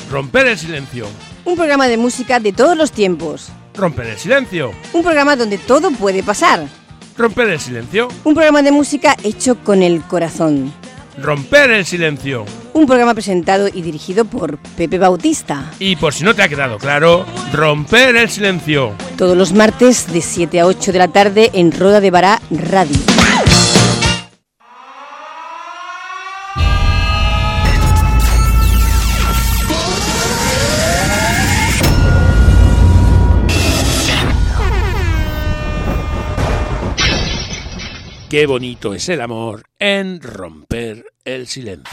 Romper el silencio. Un programa de música de todos los tiempos. Romper el silencio. Un programa donde todo puede pasar. Romper el silencio. Un programa de música hecho con el corazón. Romper el silencio. Un programa presentado y dirigido por Pepe Bautista. Y por si no te ha quedado claro, romper el silencio. Todos los martes de 7 a 8 de la tarde en Roda de Bará Radio. Qué bonito es el amor en romper el silencio.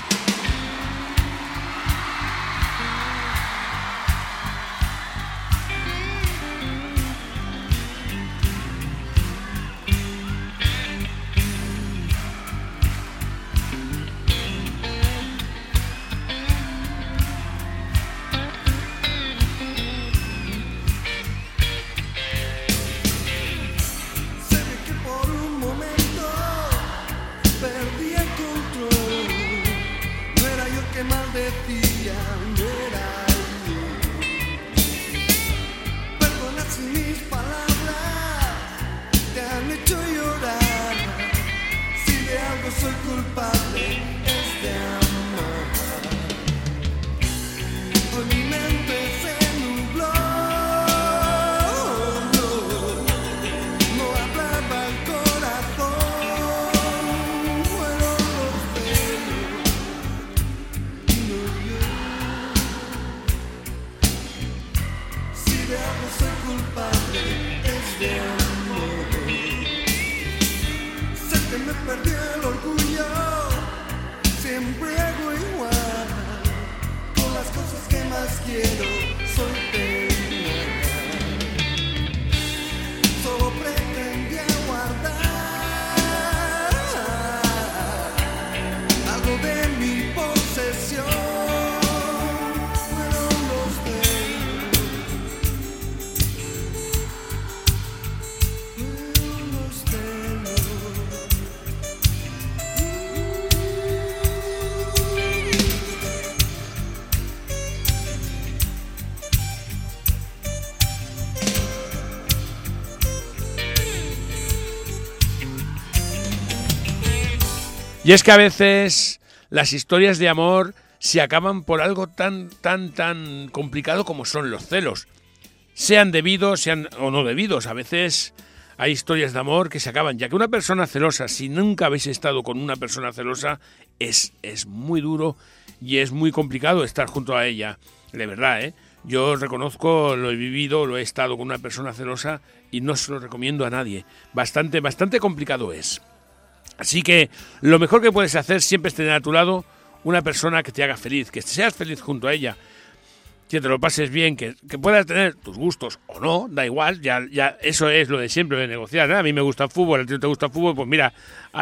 Y es que a veces las historias de amor se acaban por algo tan complicado como son los celos. Sean debidos, sean o no debidos. A veces hay historias de amor que se acaban, ya que una persona celosa, si nunca habéis estado con una persona celosa, es muy duro y es muy complicado estar junto a ella. De verdad, ¿eh? Yo reconozco, lo he vivido, lo he estado con una persona celosa y no se lo recomiendo a nadie. Bastante complicado es. Así que lo mejor que puedes hacer siempre es tener a tu lado una persona que te haga feliz, que seas feliz junto a ella, que te lo pases bien, que puedas tener tus gustos o no, da igual, ya eso es lo de siempre, de negociar, ¿eh? A mí me gusta el fútbol, a ti no te gusta el fútbol, pues mira,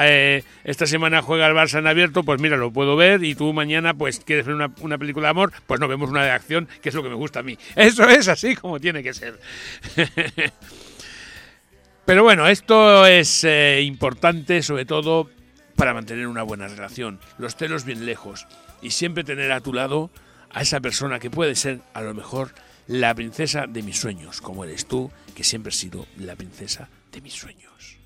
esta semana juega el Barça en abierto, pues mira, lo puedo ver, y tú mañana pues quieres ver una película de amor, pues no, vemos una de acción, que es lo que me gusta a mí. Eso es así como tiene que ser. Pero bueno, esto es importante sobre todo para mantener una buena relación. Los celos bien lejos y siempre tener a tu lado a esa persona que puede ser a lo mejor la princesa de mis sueños, como eres tú, que siempre has sido la princesa de mis sueños.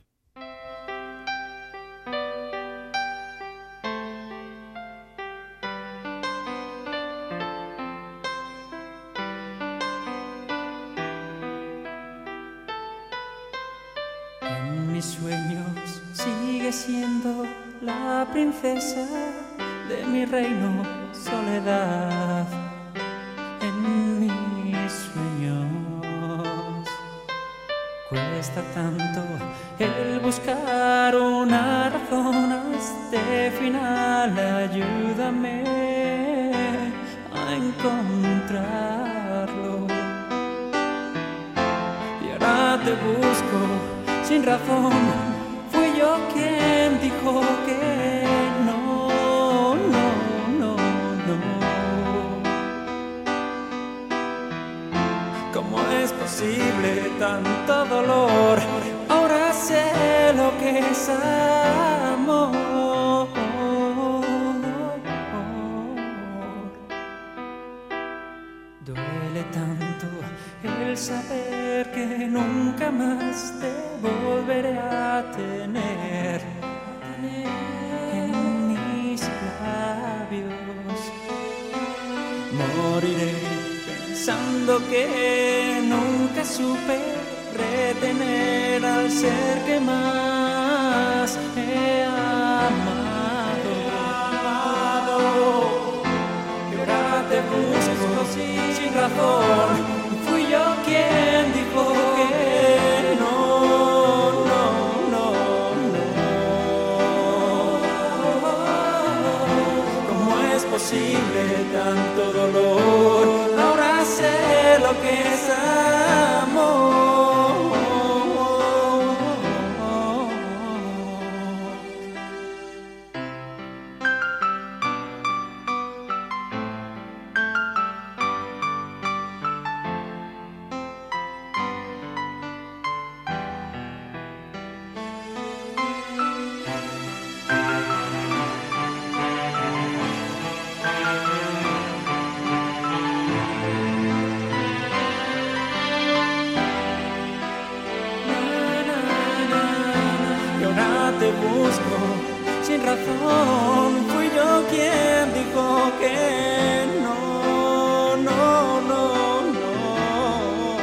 Mis sueños sigue siendo la princesa de mi reino, Soledad. En mis sueños cuesta tanto el buscar una razón a este final. Ayúdame a encontrarlo. Y ahora te busco sin razón, fui yo quien dijo que no, no, no, no. ¿Cómo es posible tanto dolor? Ahora sé lo que es amor. Duele tanto el saber que nunca más te volveré a tener en mis labios. Moriré pensando que nunca supe retener al ser que más he amado. Y ahora te busco sin razón. Fui yo quien dijo que no, no, no, no. ¿Cómo es posible tanto dolor? Ahora sé lo que es amor. Te busco sin razón, fui yo quien dijo que no, no, no, no.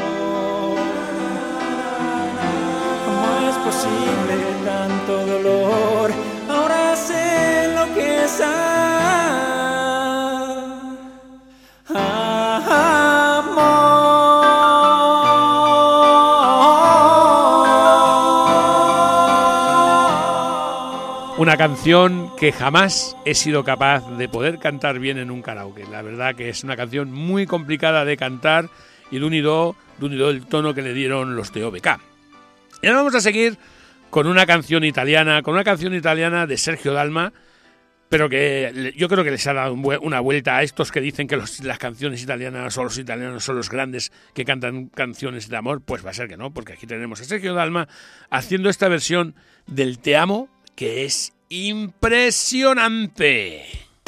¿Cómo es posible tanto dolor? Ahora sé lo que es Una canción que jamás he sido capaz de poder cantar bien en un karaoke. La verdad que es una canción muy complicada de cantar y de unido el tono que le dieron los de OBK. Y ahora vamos a seguir con una canción italiana de Sergio Dalma, pero que yo creo que les ha dado una vuelta a estos que dicen que las canciones italianas o los italianos son los grandes que cantan canciones de amor. Pues va a ser que no, porque aquí tenemos a Sergio Dalma haciendo esta versión del Te Amo, que es impresionante.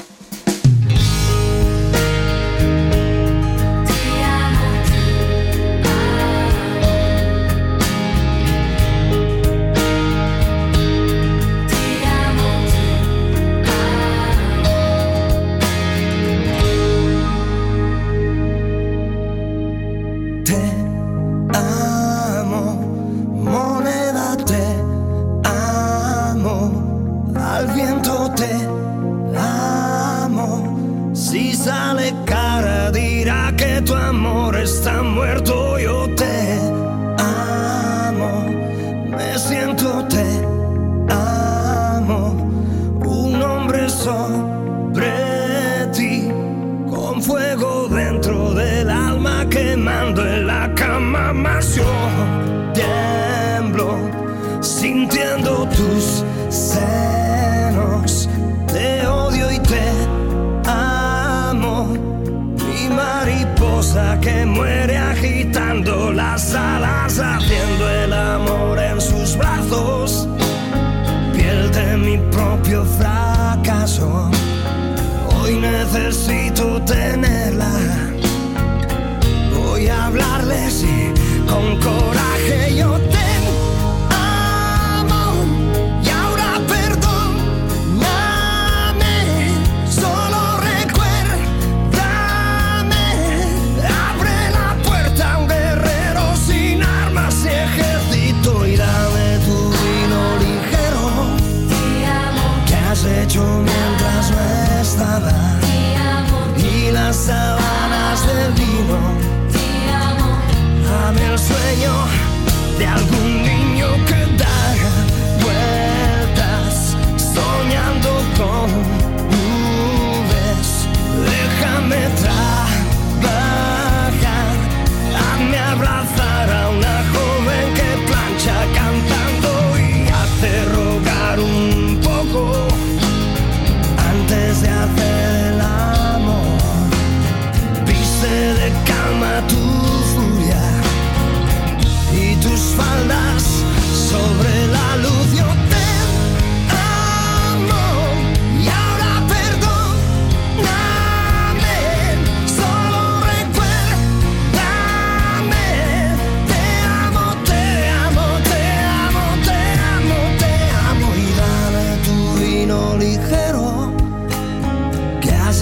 Al viento te amo. Si sale cara dirá que tu amor está muerto. Yo te amo. Me siento te amo. Un hombre sobre ti, con fuego dentro del alma, quemando en la cama. Más yo tiemblo sintiendo tus senos. Te odio y te amo. Mi mariposa que muere agitando las alas, haciendo el amor en sus brazos. Piel de mi propio fracaso. Hoy necesito tenerla. Voy a hablarle, sí, con coraje. Yo te mientras no estaba. Y las sábanas del vino. Dame el sueño.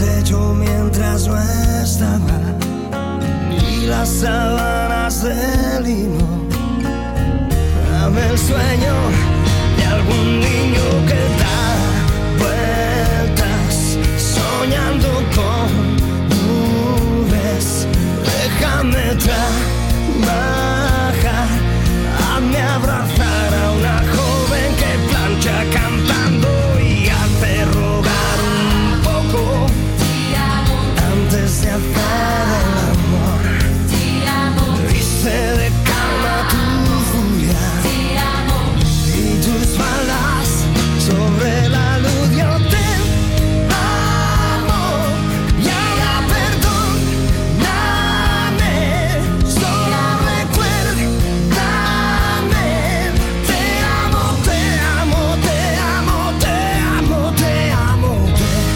hecho mientras no estaba, y las sábanas de lino. Dame el sueño de algún niño que da vueltas, soñando con nubes. Déjame trabajar, hazme abrazar a una joven que plancha cantando y hace rogar un poco antes de hacer el amor. Viste de calma tu furia y tus balas sobre la luz. Yo te amo y ahora perdóname, solo recuérdame. Te amo, te amo, te amo, te amo, te amo,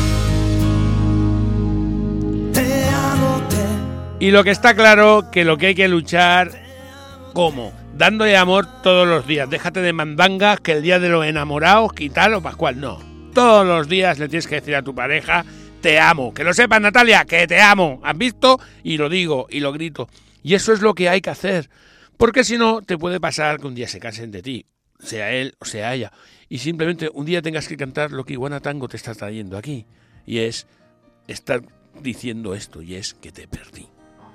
te amo, te. Y lo que está claro, que lo que hay que luchar, ¿cómo? Dándole amor todos los días. Déjate de mandangas, que el día de los enamorados, quítalo, Pascual, no. Todos los días le tienes que decir a tu pareja, te amo. Que lo sepas, Natalia, que te amo. ¿Has visto? Y lo digo, y lo grito. Y eso es lo que hay que hacer. Porque si no, te puede pasar que un día se cansen de ti, sea él o sea ella. Y simplemente un día tengas que cantar lo que Iguana Tango te está trayendo aquí. Y es estar diciendo esto, y es que te perdí.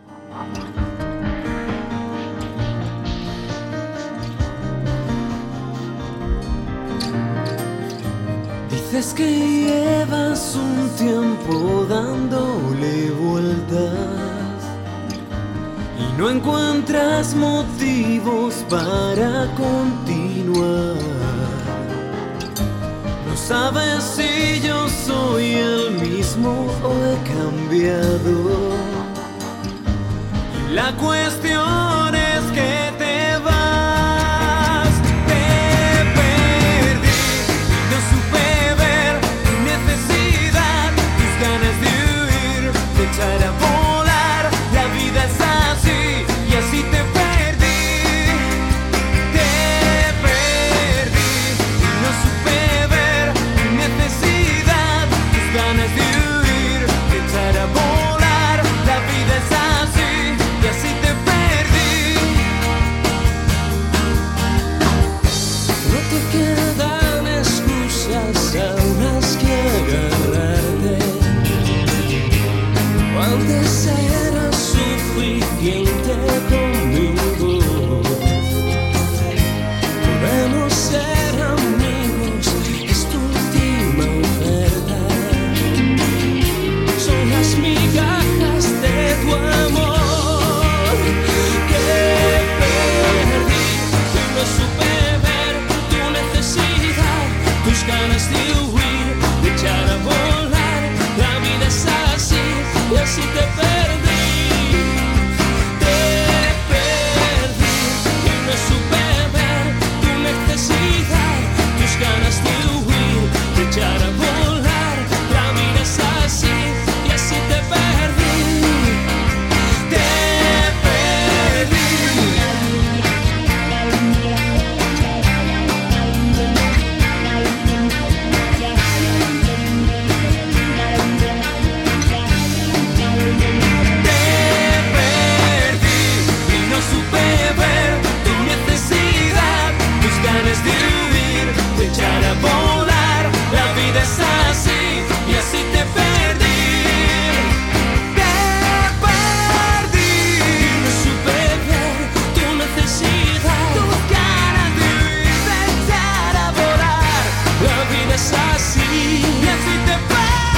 Dices que llevas un tiempo dándole vueltas y no encuentras motivos para continuar. No sabes si yo soy el mismo o he cambiado. Y la cuestión es que te vas. Te perdí, no supe ver tu necesidad, tus ganas de huir, de echar a volar. La vida es así y así te perdí. Te perdí, no supe ver tu necesidad, tus ganas de huir, de echar a volar. La vida es así y así te perdí. No te quedan excusas algunas que agarrarte. Antes eras suficiente conmigo. Podemos ser amigos, es tu última oferta. Son las migajas de tu amor que perdí. Y no supe ver tu necesidad, tus ganas de huir, de echar a volar. La vida es así y así te perdí. Te perdí y no supe ver tu necesidad, tus ganas de huir, de echar a volar. La vida es así y así te perdí. Te perdí. Te perdí y no supe ver tu necesidad, tus ganas de huir, de echar a volar. La vida es así y así te perdí. Te perdí y no supe ver tu necesidad, tus ganas de huir, de echar a volar. La vida es así y así te perdí.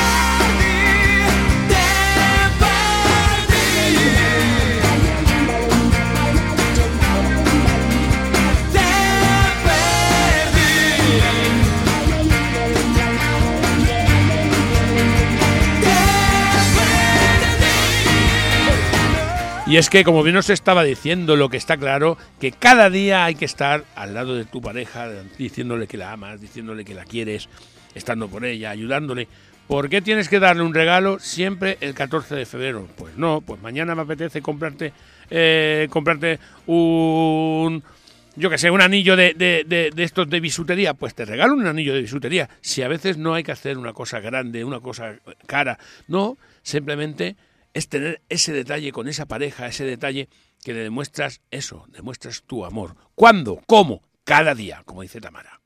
Y es que, como bien os estaba diciendo, lo que está claro, que cada día hay que estar al lado de tu pareja, diciéndole que la amas, diciéndole que la quieres, estando por ella, ayudándole. ¿Por qué tienes que darle un regalo siempre el 14 de febrero? Pues no, pues mañana me apetece comprarte un yo que sé, un anillo de estos de bisutería, pues te regalo un anillo de bisutería. Si a veces no hay que hacer una cosa grande, una cosa cara, no, simplemente es tener ese detalle con esa pareja, ese detalle que le demuestras eso, demuestras tu amor. ¿Cuándo? ¿Cómo? Cada día, como dice Tamara.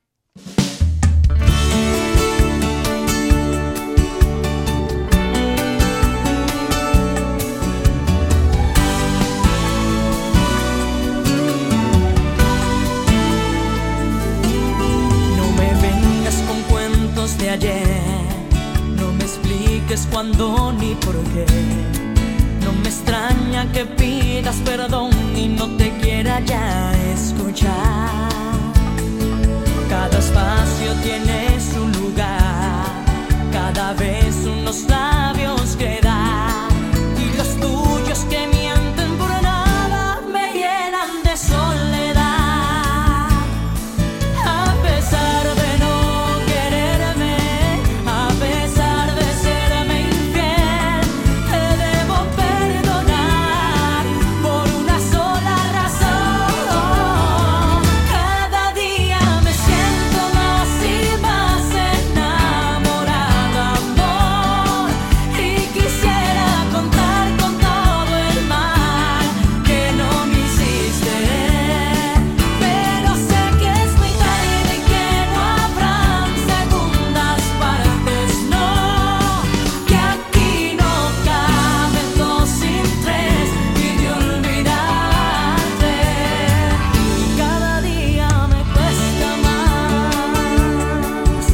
No me vengas con cuentos de ayer, no me expliques cuándo ni por qué. No me extraña que pidas perdón y no te quiera ya escuchar. Cada espacio tiene su lugar, cada vez unos labios que dan, y los tuyos que mienten por nada me llenan de soledad. A pesar de no quererme, a pesar de serme infiel, te debo perdonar por una sola razón. Cada día me siento más y más enamorada, amor, y quisiera contar con todo el mal que no me hiciste, pero sé que es muy tarde y que no habrán segundas partes, no, que aquí no caben dos sin tres y de olvidarte, y cada día me cuesta más.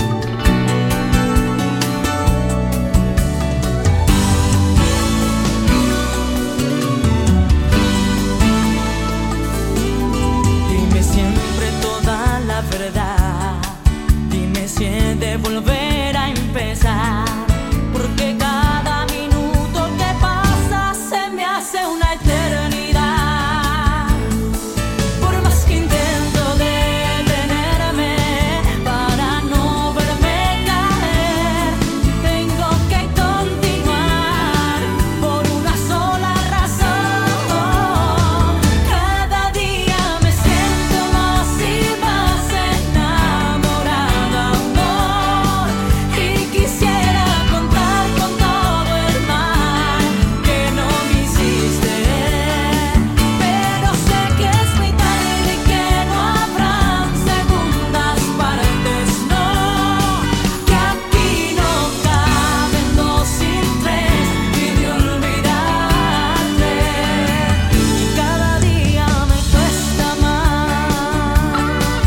Dime siempre toda la verdad, dime si he de volver a empezar, porque cada minuto que pasa se me hace una eternidad. Por más que intento detenerme para no verme caer, tengo que continuar por una sola razón. Cada día me siento más y más enamorada, amor, y quisiera contar con todo el mal que no me hiciste, pero sé que es muy tarde y que no habrán segundas partes, no, que aquí no caben dos sin tres y de olvidarte, y cada día me cuesta más.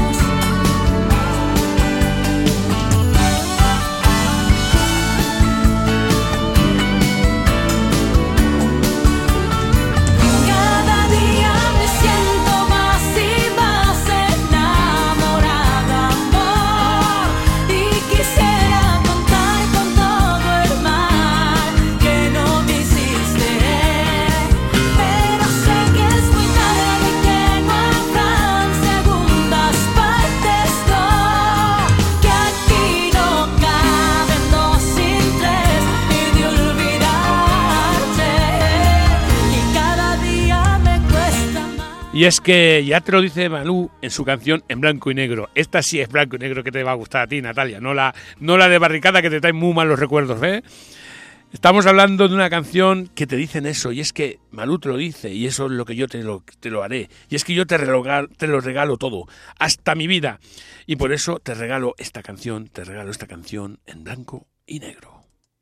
Cada día me siento más y más enamorada, amor, y quisiera contar con todo el mal que no me hiciste, pero sé que es muy tarde y que no habrán segundas partes, no, que aquí no caben dos sin tres y de olvidarte, y cada día me cuesta más. Y es que ya te lo dice Malú en su canción En Blanco y Negro. Esta sí es blanco y negro, que te va a gustar a ti, Natalia, no la de Barricada, que te trae muy malos recuerdos, ¿ves? Estamos hablando de una canción que te dicen eso, y es que Malú te lo dice, y eso es lo que yo te lo haré. Y es que yo te lo regalo todo, hasta mi vida. Y por eso te regalo esta canción en blanco y negro.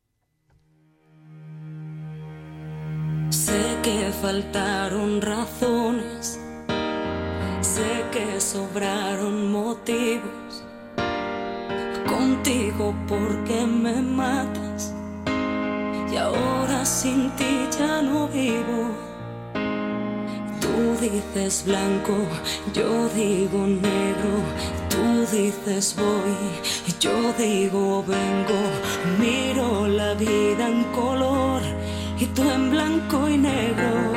Sé que faltaron razones, sé que sobraron motivos, contigo porque me matas, y ahora sin ti ya no vivo. Tú dices blanco, yo digo negro, tú dices voy, yo digo vengo, miro la vida en color y tú en blanco y negro.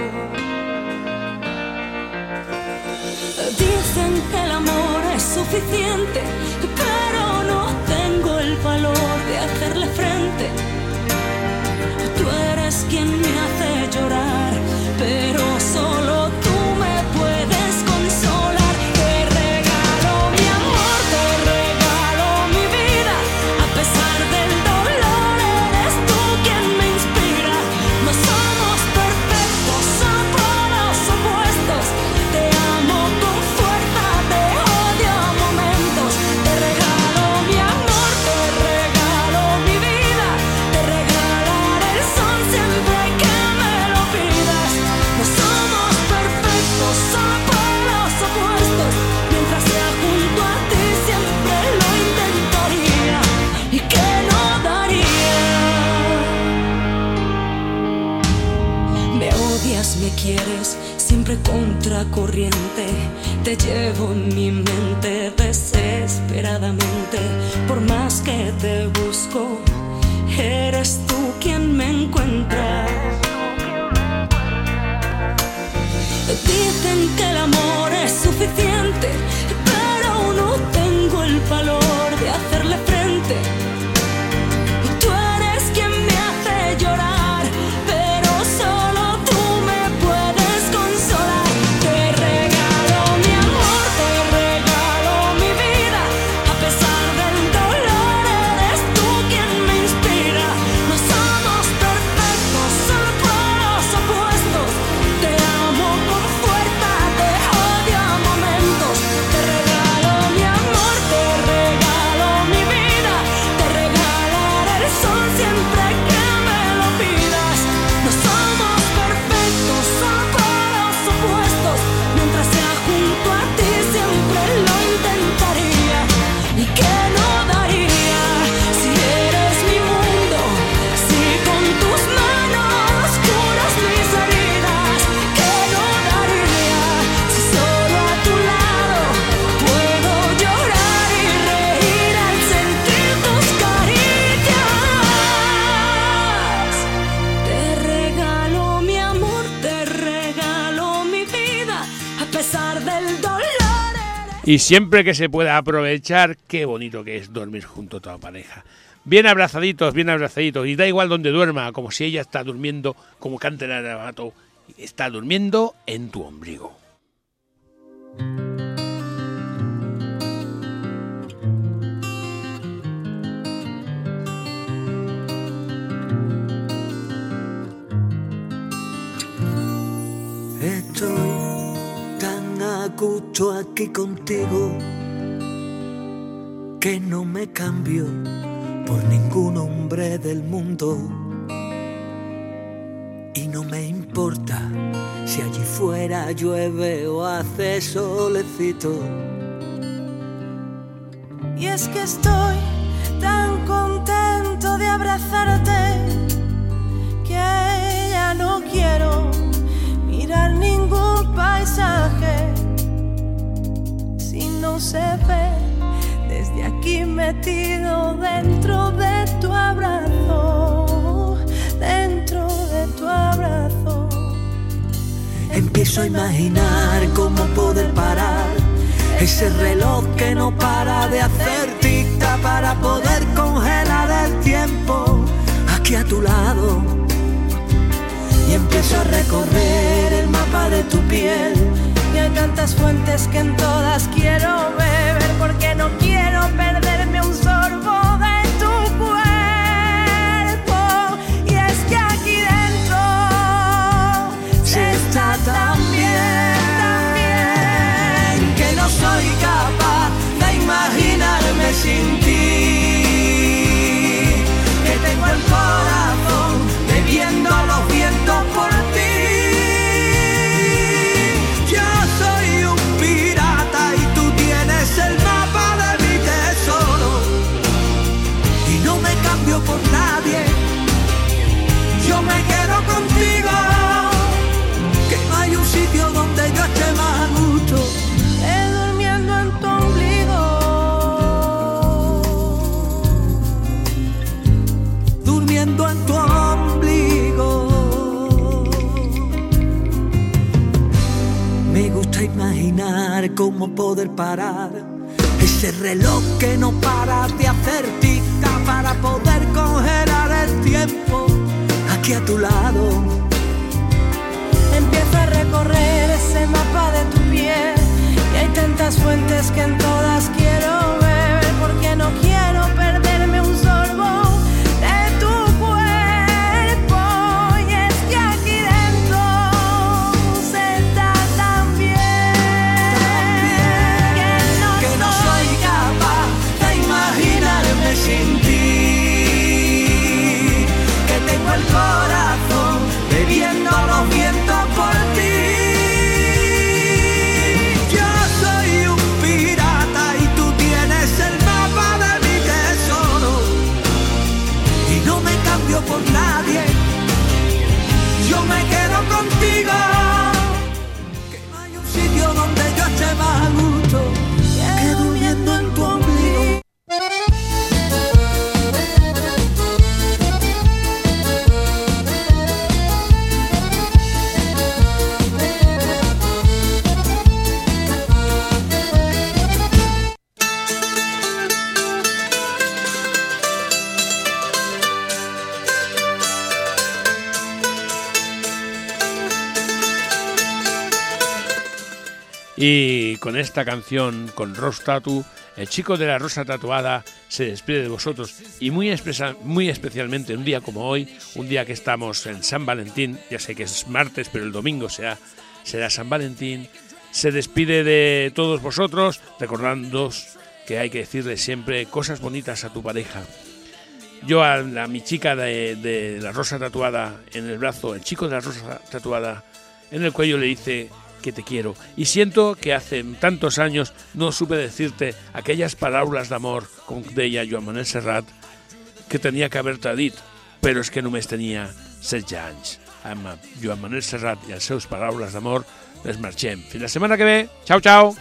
Dicen que el amor es suficiente, pero no tengo el valor de hacerle frente. Tú eres quien me hace llorar, pero solo tú me puedes consolar. me quieres siempre contracorriente. Te llevo en mi mente desesperadamente. Por más que te busco, eres tú quien me encuentra. Dicen que el amor es suficiente, pero no tengo el valor de hacerle frente. Tú eres quien me hace llorar, pero solo tú me puedes consolar. Te regalo mi amor, te regalo mi vida. A pesar del dolor, eres tú quien me inspira. No somos perfectos, solo polos opuestos. Te amo con fuerza, te odio a momentos. Te regalo mi amor, te regalo mi vida. Te regalaré el sol siempre que me lo pidas. No somos perfectos, solo polos opuestos. Mientras sea junto a ti siempre lo intentaría. ¿Y qué no daría si eres mi mundo? Si con tus manos curas mis heridas. ¿Qué no daría si solo a tu lado puedo llorar y reír al sentir tus caricias? Te regalo mi amor, te regalo mi vida. A pesar del dolor. Y siempre que se pueda aprovechar, qué bonito que es dormir junto a toda pareja. Bien abrazaditos, y da igual donde duerma, como si ella está durmiendo, como canta el garabato, está durmiendo en tu ombligo. Estoy tan a gusto aquí contigo que no me cambio por ningún hombre del mundo. Y no me importa si allí fuera llueve o hace solecito. Y es que estoy tan contento de abrazarte que ya no quiero mirar ningún paisaje si no se ve desde aquí metido dentro de tu abrazo, dentro de tu abrazo. Empiezo a imaginar cómo poder parar ese reloj que no para de hacer tic-tac para poder congelar el tiempo aquí a tu lado. Y empiezo a recorrer el mapa de tu piel. Y hay tantas fuentes que en todas quiero beber, porque no quiero perderme un sorbo de tu cuerpo. Y es que aquí dentro se está tan bien, que no soy capaz de imaginarme sin ti, que tengo el corazón bebiendo los vientos por ti. Yo soy un pirata y tú tienes el mapa de mi tesoro, y no me cambio por nadie, yo me quedo contigo, que no hay un sitio donde yo esté más a gusto. durmiendo en tu ombligo, durmiendo en tu ombligo. Me gusta imaginar cómo poder parar ese reloj que no para de hacer tic-tac para poder congelar el tiempo aquí a tu lado. empiezo a recorrer ese mapa de tu piel. Y hay tantas fuentes que en todas quiero beber, porque no quiero perderme un sorbo de tu cuerpo. Y es que aquí dentro se está tan bien, Que no soy capaz de imaginarme sin ti, que tengo el corazón bebiendo los vientos por ti. Yo soy un pirata y tú tienes el mapa de mi tesoro, y no me cambio por nadie, yo me quedo contigo. Y con esta canción, con Rose Tattoo, el chico de la rosa tatuada se despide de vosotros y muy especialmente un día como hoy, un día que estamos en San Valentín, ya sé que es martes, pero el domingo será San Valentín, se despide de todos vosotros recordándoos que hay que decirle siempre cosas bonitas a tu pareja. Yo a mi chica de la rosa tatuada en el brazo, el chico de la rosa tatuada en el cuello, le dice que te quiero. Y siento que hace tantos años no supe decirte aquelles paraules d'amor, com deia Joan Manel Serrat, que tenia que haver-te dit, però és que només tenia 16 anys. Amb Joan Manel Serrat i els seus paraules d'amor les marxem. Fins la setmana que ve. Ciao, ciao.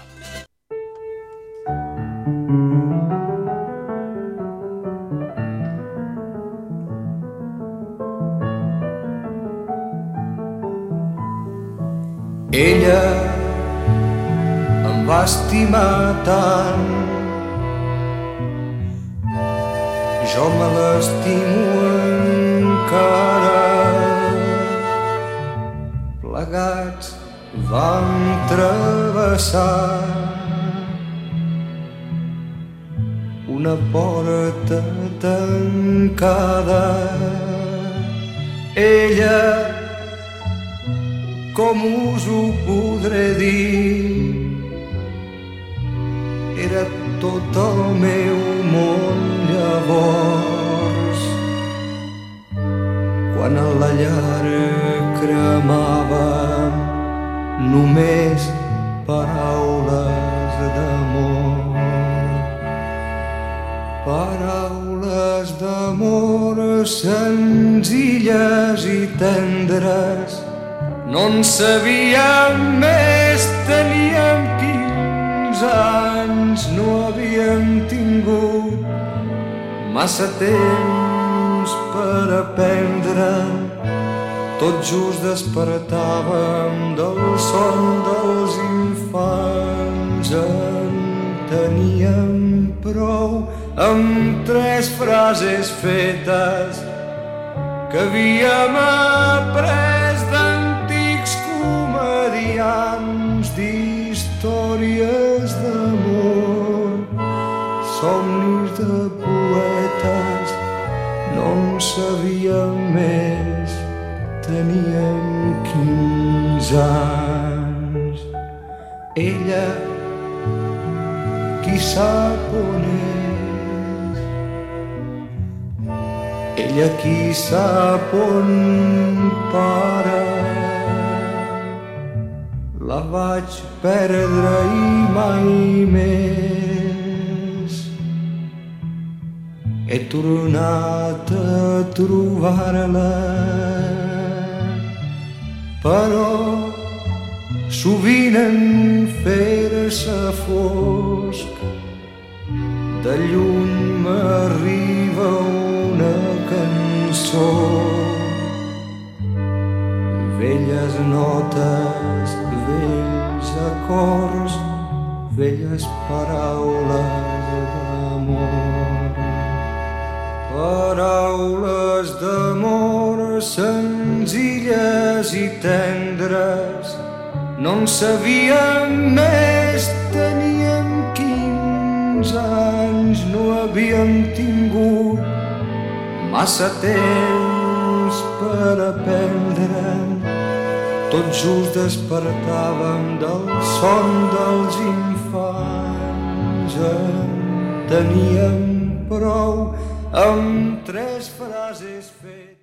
Ella em va estimar tant, jo me l'estimo encara. Plegats vam travessar una porta tancada. Ella, com us ho podré dir, era tot el meu món llavors. Quan a la llar cremava només paraules d'amor. Paraules d'amor senzilles i tendres. No en sabíem més, teníem 15 anys, no havíem tingut massa temps per aprendre. Tot just despertàvem del son dels infants. En teníem prou amb 3 frases fetes que havíem après d'històries d'amor, somnis de poetes. No en sabíem més, teníem 15 anys. Ella, qui sap on és? Ella, qui sap on para? La vaig perdre i mai més he tornat a trobar-la, però sovint en fer-se fosc de lluny m'arriba una cançó. Velles notes, vells acords, velles paraules d'amor. Paraules d'amor senzilles i tendres. No en sabíem més, teníem 15 anys, no havíem tingut massa temps per aprendre. Tot just despertàvem del son dels infants. En teníem prou amb 3 frases fetes.